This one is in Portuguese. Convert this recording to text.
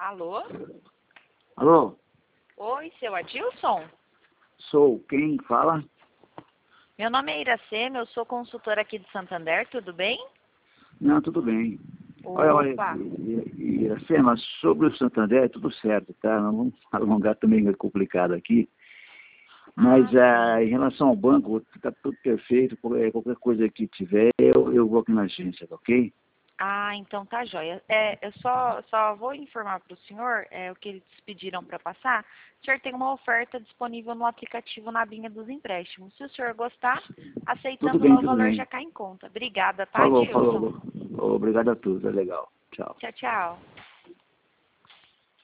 Alô? Alô? Oi, seu Adilson? Sou quem fala? Meu nome é Iracema, eu sou consultora aqui de Santander, tudo bem? Não, tudo bem. Olha, Opa! Iracema, sobre o Santander, tudo certo, tá? Não vamos alongar também, é complicado aqui. Mas Sim. em relação ao banco, está tudo perfeito. Qualquer coisa que tiver, eu vou aqui na agência, tá ok? Então tá jóia. Eu só vou informar para o senhor o que eles pediram para passar. O senhor tem uma oferta disponível no aplicativo na abinha dos empréstimos. Se o senhor gostar, Tudo aceitando bem, lá, o tudo valor já bem. cai em conta. Obrigada, tá, Falou, Adilson? falou. Obrigado a todos, é legal. Tchau. Tchau, tchau.